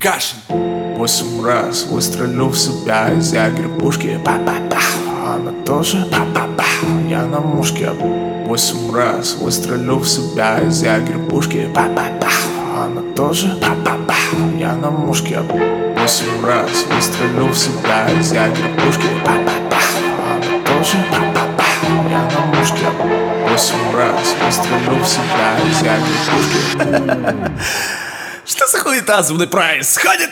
Кашин. 8 раз выстрелю в себя из ягерь-пушки. Па-па-па. Она тоже па-па-па. Я на мушке. 8 раз выстрелю в себя из ягерь-пушки. Па-па-па. Она тоже па-па-па. Я на мушке. 8 раз выстрелю в себя из ягерь-пушки. Па-па-па. Она тоже па-па-па. Я на мушке. 8 раз выстрелю в себя из ягерь-пушки. Что за хуета со мной происходит?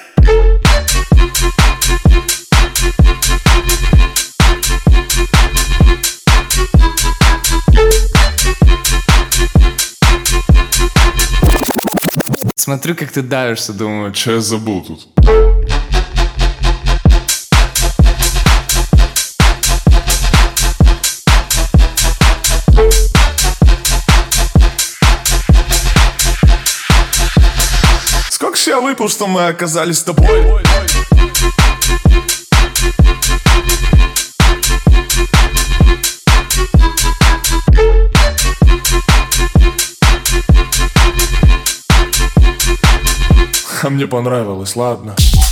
Смотрю, как ты давишься, думаю, что я забыл тут. Сколько ж я выпил, что мы оказались с тобой? А мне понравилось, ладно.